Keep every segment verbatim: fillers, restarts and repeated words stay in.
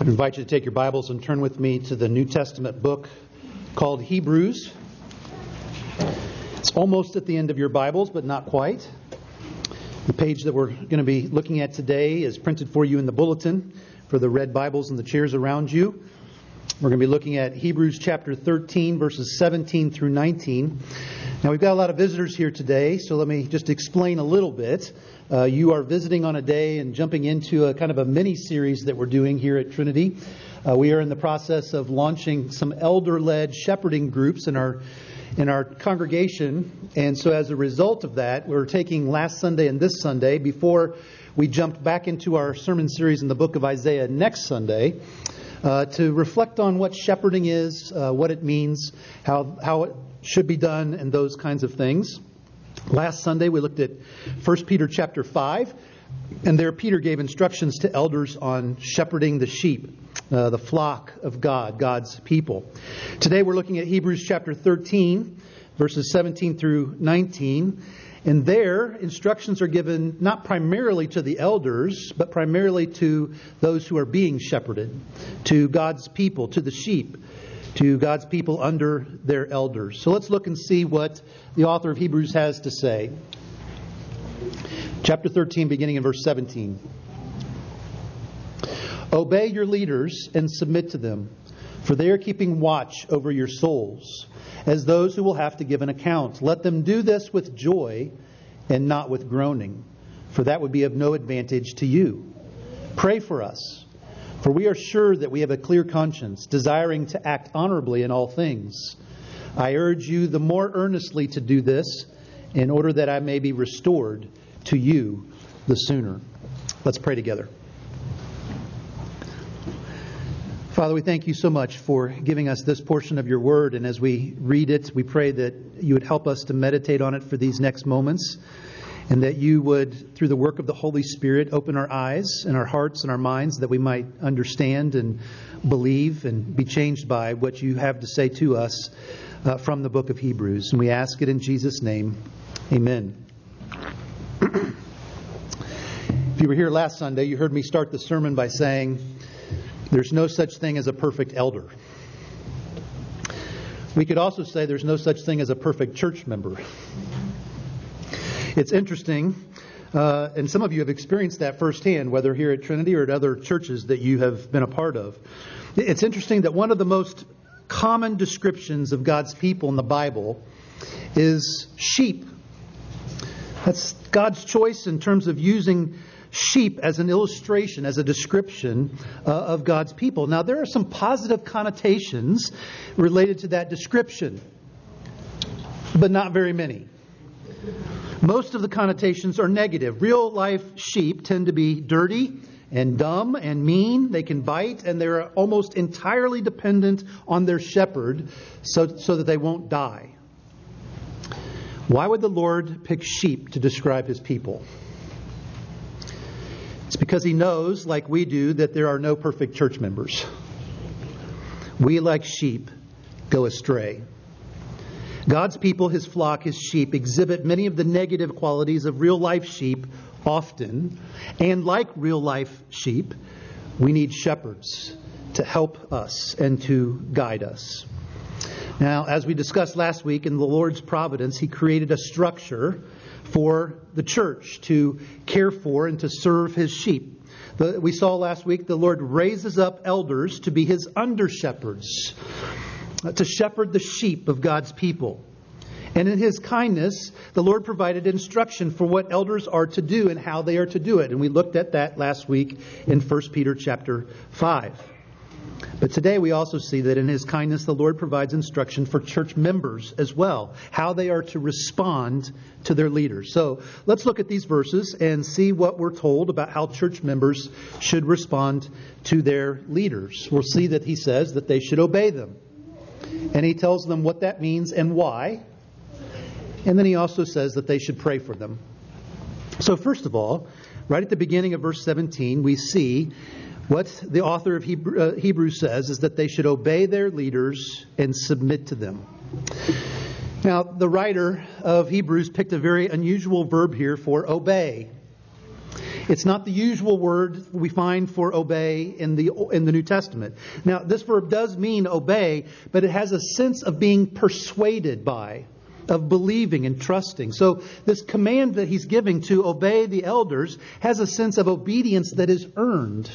I invite you to take your Bibles and turn with me to the New Testament book called Hebrews. It's almost at the end of your Bibles, but not quite. The page that we're going to be looking at today is printed for you in the bulletin for the red Bibles and the chairs around you. We're going to be looking at Hebrews chapter thirteen, verses seventeen through nineteen. Now, we've got a lot of visitors here today, so let me just explain a little bit. Uh, you are visiting on a day and jumping into a kind of a mini-series that we're doing here at Trinity. Uh, we are in the process of launching some elder-led shepherding groups in our in our congregation. And so as a result of that, we're taking last Sunday and this Sunday, before we jumped back into our sermon series in the book of Isaiah next Sunday, uh, to reflect on what shepherding is, uh, what it means, how how it should be done, and those kinds of things. Last Sunday we looked at First Peter chapter five, and there Peter gave instructions to elders on shepherding the sheep, uh, the flock of God, God's people. Today we're looking at Hebrews chapter thirteen, verses seventeen through nineteen, and there instructions are given not primarily to the elders, but primarily to those who are being shepherded, to God's people, to the sheep, to God's people under their elders. So let's look and see what the author of Hebrews has to say. Chapter thirteen, beginning in verse seventeen. Obey your leaders and submit to them, for they are keeping watch over your souls, as those who will have to give an account. Let them do this with joy and not with groaning, for that would be of no advantage to you. Pray for us, for we are sure that we have a clear conscience, desiring to act honorably in all things. I urge you the more earnestly to do this, in order that I may be restored to you the sooner. Let's pray together. Father, we thank you so much for giving us this portion of your word, and as we read it, we pray that you would help us to meditate on it for these next moments, and that you would, through the work of the Holy Spirit, open our eyes and our hearts and our minds, that we might understand and believe and be changed by what you have to say to us uh, from the book of Hebrews. And we ask it in Jesus' name. Amen. If you were here last Sunday, you heard me start the sermon by saying, there's no such thing as a perfect elder. We could also say there's no such thing as a perfect church member. It's interesting, uh, and some of you have experienced that firsthand, whether here at Trinity or at other churches that you have been a part of. It's interesting that one of the most common descriptions of God's people in the Bible is sheep. That's God's choice in terms of using sheep as an illustration, as a description uh, of God's people. Now, there are some positive connotations related to that description, but not very many. Most of the connotations are negative. Real life sheep tend to be dirty and dumb and mean. They can bite, and they're almost entirely dependent on their shepherd so, so that they won't die. Why would the Lord pick sheep to describe his people? It's because he knows, like we do, that there are no perfect church members. We, like sheep, go astray. God's people, his flock, his sheep, exhibit many of the negative qualities of real-life sheep often. And like real-life sheep, we need shepherds to help us and to guide us. Now, as we discussed last week, in the Lord's providence, he created a structure for the church to care for and to serve his sheep. The, we saw last week the Lord raises up elders to be his under-shepherds, to shepherd the sheep of God's people. And in his kindness, the Lord provided instruction for what elders are to do and how they are to do it. And we looked at that last week in First Peter chapter five. But today we also see that in his kindness, the Lord provides instruction for church members as well, how they are to respond to their leaders. So let's look at these verses and see what we're told about how church members should respond to their leaders. We'll see that he says that they should obey them. And he tells them what that means and why. And then he also says that they should pray for them. So first of all, right at the beginning of verse seventeen, we see what the author of Hebrew, uh, Hebrews says is that they should obey their leaders and submit to them. Now, the writer of Hebrews picked a very unusual verb here for obey. It's not the usual word we find for obey in the in the New Testament. Now, this verb does mean obey, but it has a sense of being persuaded by, of believing and trusting. So this command that he's giving to obey the elders has a sense of obedience that is earned.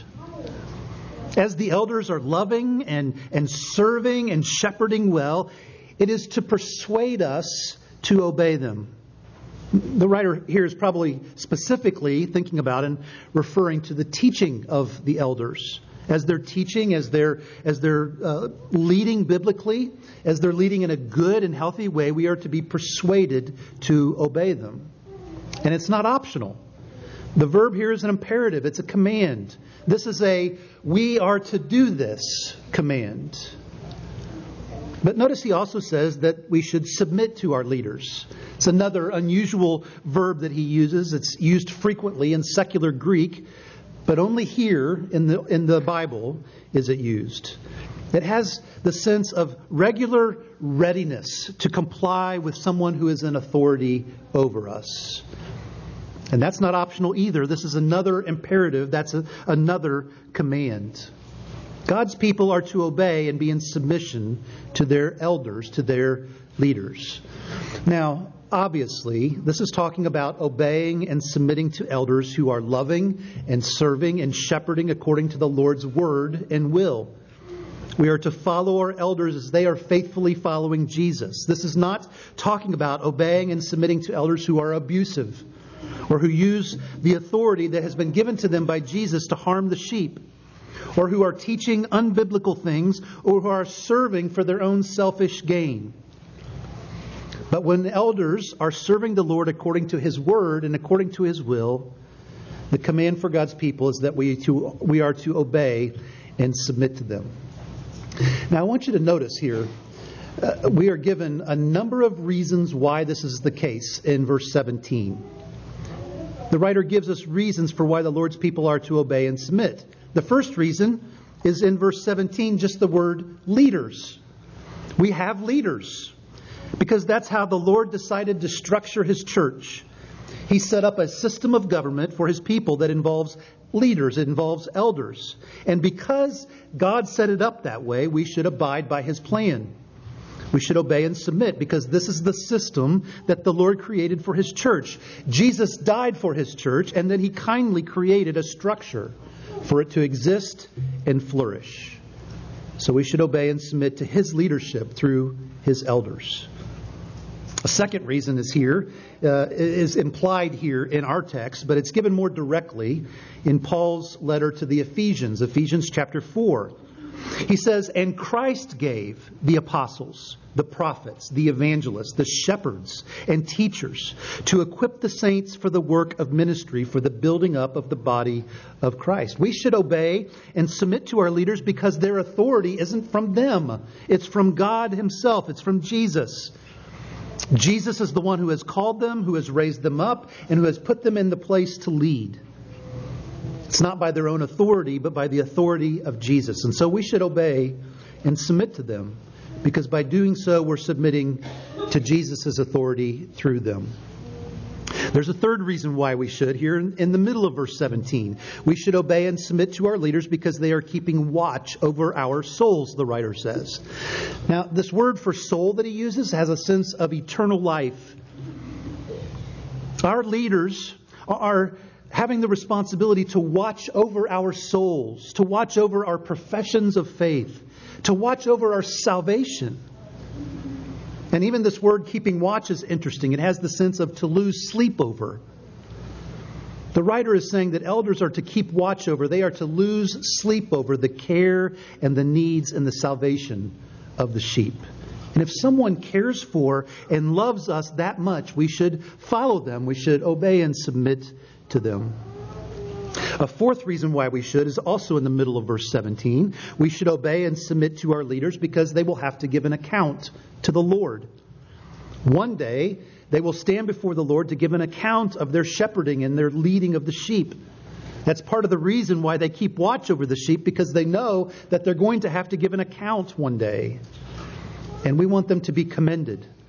As the elders are loving and, and serving and shepherding well, it is to persuade us to obey them. The writer here is probably specifically thinking about and referring to the teaching of the elders. As they're teaching, as they're as they're uh, leading biblically, as they're leading in a good and healthy way, we are to be persuaded to obey them. And it's not optional. The verb here is an imperative. It's a command. This is a we are to do this command. But notice he also says that we should submit to our leaders. It's another unusual verb that he uses. It's used frequently in secular Greek, but only here in the in the Bible is it used. It has the sense of regular readiness to comply with someone who is in authority over us. And that's not optional either. This is another imperative. That's a, another command. God's people are to obey and be in submission to their elders, to their leaders. Now, obviously, this is talking about obeying and submitting to elders who are loving and serving and shepherding according to the Lord's word and will. We are to follow our elders as they are faithfully following Jesus. This is not talking about obeying and submitting to elders who are abusive or who use the authority that has been given to them by Jesus to harm the sheep, or who are teaching unbiblical things, or who are serving for their own selfish gain. But when elders are serving the Lord according to His word and according to His will, the command for God's people is that we to we are to obey and submit to them. Now I want you to notice here, uh, we are given a number of reasons why this is the case in verse seventeen. The writer gives us reasons for why the Lord's people are to obey and submit. The first reason is in verse seventeen, just the word leaders. We have leaders because that's how the Lord decided to structure His church. He set up a system of government for His people that involves leaders, it involves elders. And because God set it up that way, we should abide by His plan. We should obey and submit because this is the system that the Lord created for His church. Jesus died for His church, and then He kindly created a structure for it to exist and flourish. So we should obey and submit to His leadership through His elders. A second reason is here, uh, is implied here in our text, but it's given more directly in Paul's letter to the Ephesians, Ephesians chapter four. He says, "And Christ gave the apostles, the prophets, the evangelists, the shepherds, and teachers to equip the saints for the work of ministry, for the building up of the body of Christ." We should obey and submit to our leaders because their authority isn't from them. It's from God Himself. It's from Jesus. Jesus is the one who has called them, who has raised them up, and who has put them in the place to lead. It's not by their own authority, but by the authority of Jesus. And so we should obey and submit to them, because by doing so, we're submitting to Jesus' authority through them. There's a third reason why we should, here in, in the middle of verse seventeen. We should obey and submit to our leaders because they are keeping watch over our souls, the writer says. Now, this word for soul that he uses has a sense of eternal life. Our leaders are having the responsibility to watch over our souls, to watch over our professions of faith, to watch over our salvation. And even this word keeping watch is interesting. It has the sense of to lose sleep over. The writer is saying that elders are to keep watch over. They are to lose sleep over the care and the needs and the salvation of the sheep. And if someone cares for and loves us that much, we should follow them. We should obey and submit to them. A fourth reason why we should is also in the middle of verse seventeen. We should obey and submit to our leaders because they will have to give an account to the Lord. One day, they will stand before the Lord to give an account of their shepherding and their leading of the sheep. That's part of the reason why they keep watch over the sheep, because they know that they're going to have to give an account one day. And we want them to be commended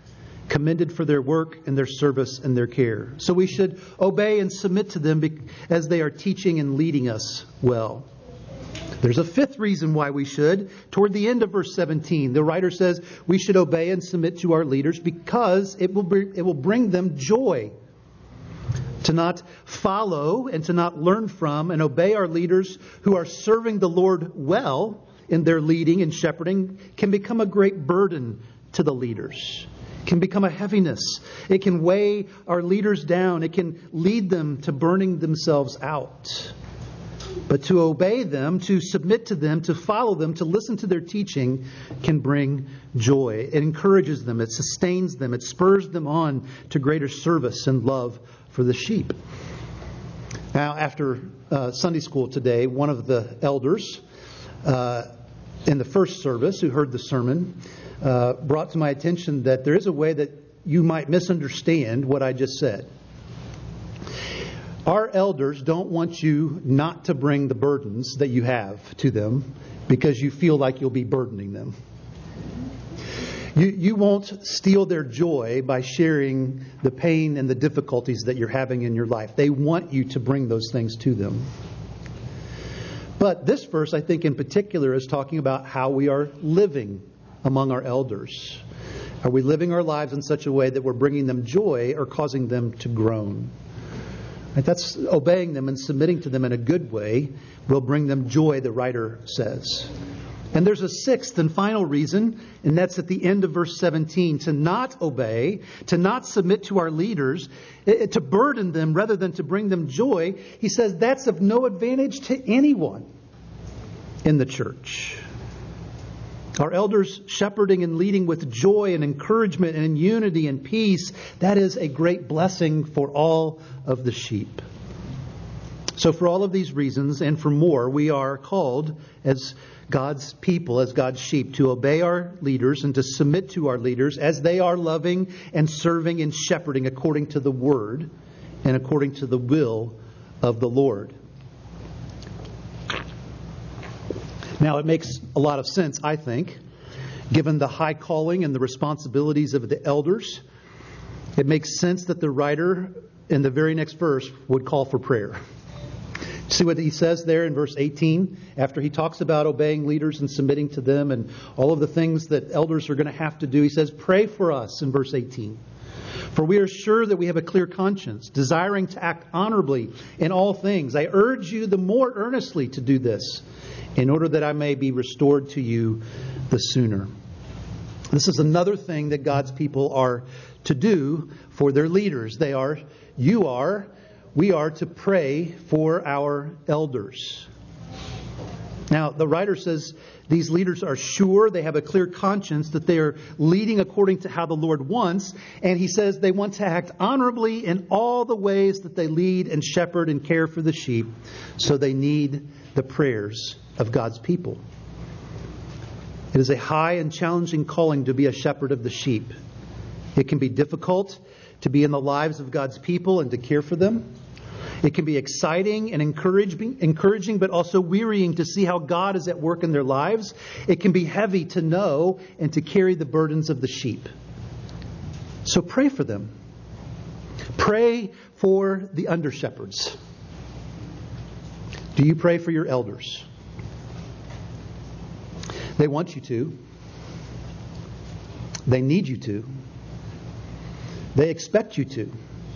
commended for their work and their service and their care. So we should obey and submit to them as they are teaching and leading us well. There's a fifth reason why we should. Toward the end of verse seventeen, the writer says we should obey and submit to our leaders because it will be, it will bring them joy. To not follow and to not learn from and obey our leaders who are serving the Lord well in their leading and shepherding can become a great burden to the leaders. It can become a heaviness. It can weigh our leaders down. It can lead them to burning themselves out. But to obey them, to submit to them, to follow them, to listen to their teaching can bring joy. It encourages them. It sustains them. It spurs them on to greater service and love for the sheep. Now, after uh, Sunday school today, one of the elders uh, in the first service who heard the sermon uh, brought to my attention that there is a way that you might misunderstand what I just said. Our elders don't want you not to bring the burdens that you have to them because you feel like you'll be burdening them. You, you won't steal their joy by sharing the pain and the difficulties that you're having in your life. They want you to bring those things to them. But this verse, I think in particular, is talking about how we are living among our elders. Are we living our lives in such a way that we're bringing them joy or causing them to groan? Right? That's obeying them and submitting to them in a good way will bring them joy, the writer says. And there's a sixth and final reason, and that's at the end of verse seventeen. To not obey, to not submit to our leaders, to burden them rather than to bring them joy. He says that's of no advantage to anyone in the church. Our elders shepherding and leading with joy and encouragement and in unity and peace, that is a great blessing for all of the sheep. So for all of these reasons and for more, we are called as God's people, as God's sheep, to obey our leaders and to submit to our leaders as they are loving and serving and shepherding according to the Word and according to the will of the Lord. Now, it makes a lot of sense, I think, given the high calling and the responsibilities of the elders. It makes sense that the writer in the very next verse would call for prayer. See what he says there in verse eighteen, after he talks about obeying leaders and submitting to them and all of the things that elders are going to have to do. He says, pray for us in verse eighteen. For we are sure that we have a clear conscience, desiring to act honorably in all things. I urge you the more earnestly to do this, in order that I may be restored to you the sooner. This is another thing that God's people are to do for their leaders. They are, you are, we are to pray for our elders. Now, the writer says these leaders are sure, they have a clear conscience that they are leading according to how the Lord wants. And he says they want to act honorably in all the ways that they lead and shepherd and care for the sheep. So they need the prayers of God's people. It is a high and challenging calling to be a shepherd of the sheep. It can be difficult to be in the lives of God's people and to care for them. It can be exciting and encouraging, encouraging, but also wearying to see how God is at work in their lives. It can be heavy to know and to carry the burdens of the sheep. So pray for them. Pray for the under-shepherds. Do you pray for your elders? They want you to. They need you to. They expect you to.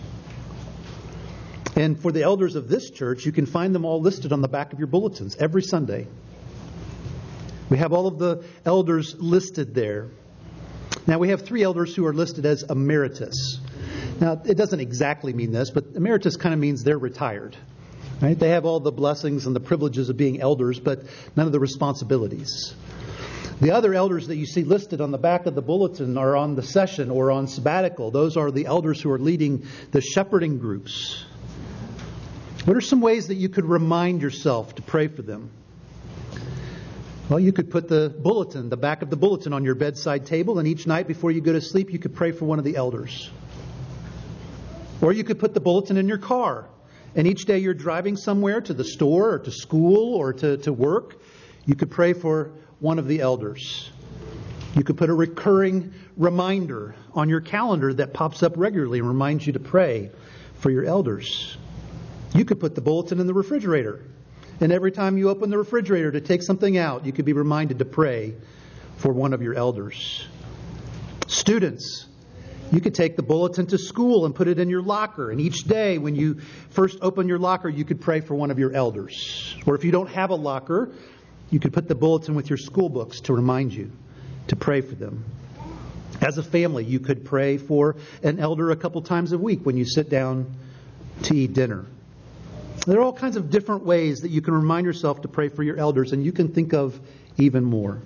And for the elders of this church, you can find them all listed on the back of your bulletins every Sunday. We have all of the elders listed there. Now, we have three elders who are listed as emeritus. Now, it doesn't exactly mean this, but emeritus kind of means they're retired. Right? They have all the blessings and the privileges of being elders, but none of the responsibilities. The other elders that you see listed on the back of the bulletin are on the session or on sabbatical. Those are the elders who are leading the shepherding groups. What are some ways that you could remind yourself to pray for them? Well, you could put the bulletin, the back of the bulletin on your bedside table, and each night before you go to sleep, you could pray for one of the elders. Or you could put the bulletin in your car, and each day you're driving somewhere to the store or to school or to, to work, you could pray for one of the elders. You could put a recurring reminder on your calendar that pops up regularly and reminds you to pray for your elders. You could put the bulletin in the refrigerator. And every time you open the refrigerator to take something out, you could be reminded to pray for one of your elders. Students, you could take the bulletin to school and put it in your locker. And each day when you first open your locker, you could pray for one of your elders. Or if you don't have a locker, you could put the bulletin with your school books to remind you to pray for them. As a family, you could pray for an elder a couple times a week when you sit down to eat dinner. There are all kinds of different ways that you can remind yourself to pray for your elders, and you can think of even more.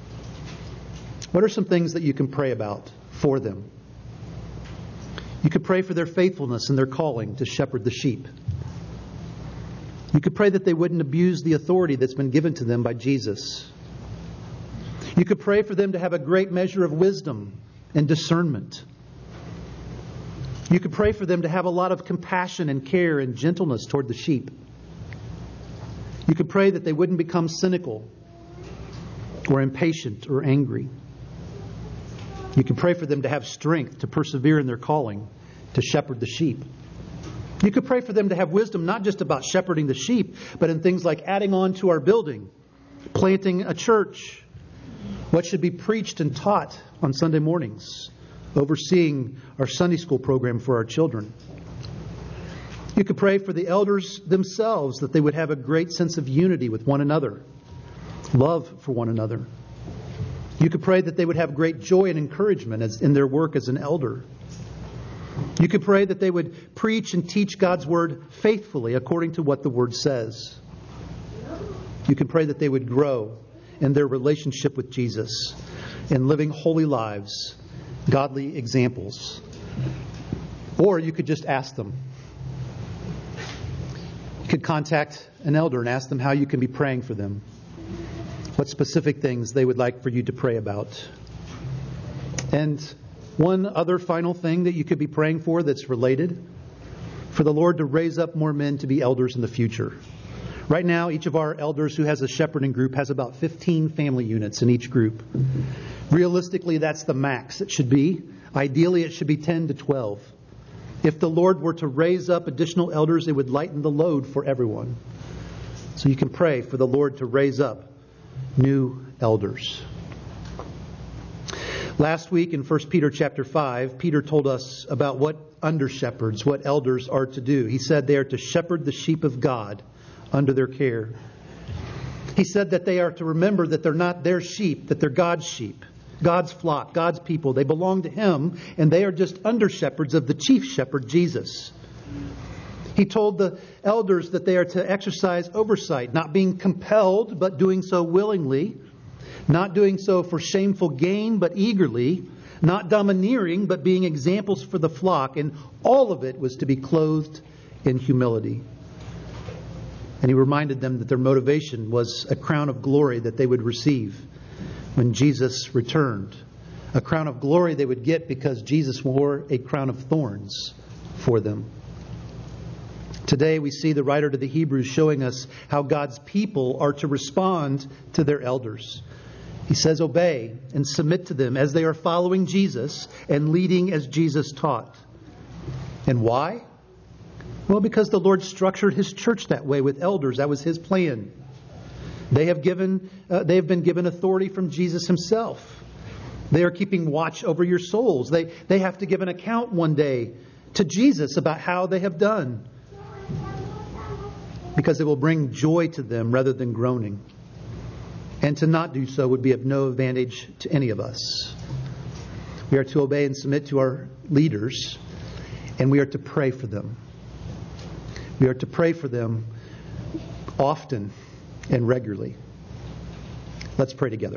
What are some things that you can pray about for them? You could pray for their faithfulness and their calling to shepherd the sheep. You could pray that they wouldn't abuse the authority that's been given to them by Jesus. You could pray for them to have a great measure of wisdom and discernment. You could pray for them to have a lot of compassion and care and gentleness toward the sheep. You could pray that they wouldn't become cynical or impatient or angry. You could pray for them to have strength to persevere in their calling to shepherd the sheep. You could pray for them to have wisdom not just about shepherding the sheep, but in things like adding on to our building, planting a church, what should be preached and taught on Sunday mornings, overseeing our Sunday school program for our children. You could pray for the elders themselves, that they would have a great sense of unity with one another, love for one another. You could pray that they would have great joy and encouragement as in their work as an elder. You could pray that they would preach and teach God's Word faithfully according to what the Word says. You could pray that they would grow in their relationship with Jesus in living holy lives, godly examples. Or you could just ask them. You could contact an elder and ask them how you can be praying for them, what specific things they would like for you to pray about. And one other final thing that you could be praying for that's related, for the Lord to raise up more men to be elders in the future. Right now, each of our elders who has a shepherding group has about fifteen family units in each group. Realistically, that's the max it should be. Ideally, it should be ten to twelve. If the Lord were to raise up additional elders, it would lighten the load for everyone. So you can pray for the Lord to raise up new elders. Last week in First Peter chapter five, Peter told us about what under-shepherds, what elders are to do. He said they are to shepherd the sheep of God under their care. He said that they are to remember that they're not their sheep, that they're God's sheep, God's flock, God's people. They belong to Him, and they are just under-shepherds of the chief shepherd, Jesus. He told the elders that they are to exercise oversight, not being compelled, but doing so willingly, not doing so for shameful gain, but eagerly, not domineering, but being examples for the flock. And all of it was to be clothed in humility. And he reminded them that their motivation was a crown of glory that they would receive when Jesus returned. A crown of glory they would get because Jesus wore a crown of thorns for them. Today we see the writer to the Hebrews showing us how God's people are to respond to their elders. He says, obey and submit to them as they are following Jesus and leading as Jesus taught. And why? Well, because the Lord structured His church that way with elders. That was His plan. They have given, uh, they have been given authority from Jesus Himself. They are keeping watch over your souls. They, they have to give an account one day to Jesus about how they have done, because it will bring joy to them rather than groaning. And to not do so would be of no advantage to any of us. We are to obey and submit to our leaders, and we are to pray for them. We are to pray for them often and regularly. Let's pray together.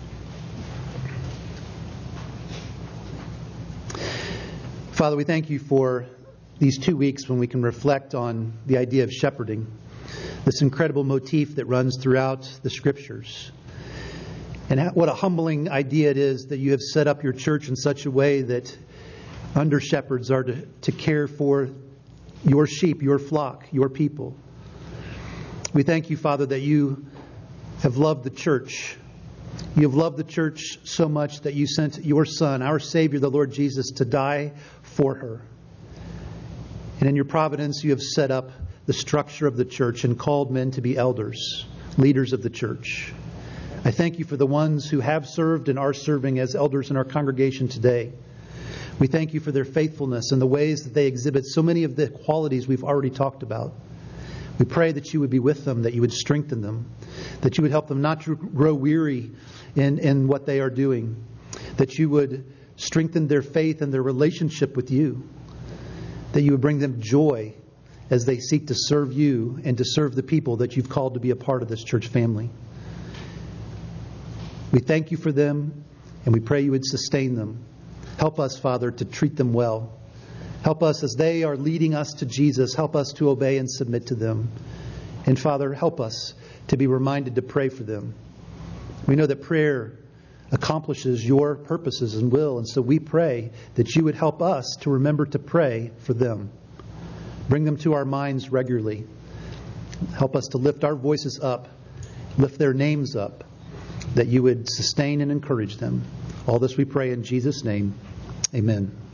Father, we thank You for these two weeks when we can reflect on the idea of shepherding, this incredible motif that runs throughout the Scriptures. And what a humbling idea it is that You have set up Your church in such a way that under-shepherds are to, to care for Your sheep, Your flock, Your people. We thank You, Father, that You have loved the church. You have loved the church so much that you sent your Son, our Savior, the Lord Jesus, to die for her. And in your providence, you have set up the structure of the church and called men to be elders, leaders of the church. I thank you for the ones who have served and are serving as elders in our congregation today. We thank you for their faithfulness and the ways that they exhibit so many of the qualities we've already talked about. We pray that you would be with them, that you would strengthen them, that you would help them not to grow weary in, in what they are doing, that you would strengthen their faith and their relationship with you, that you would bring them joy as they seek to serve you and to serve the people that you've called to be a part of this church family. We thank you for them, and we pray you would sustain them. Help us, Father, to treat them well. Help us as they are leading us to Jesus. Help us to obey and submit to them. And Father, help us to be reminded to pray for them. We know that prayer accomplishes your purposes and will, and so we pray that you would help us to remember to pray for them. Bring them to our minds regularly. Help us to lift our voices up, lift their names up, that you would sustain and encourage them. All this we pray in Jesus' name. Amen.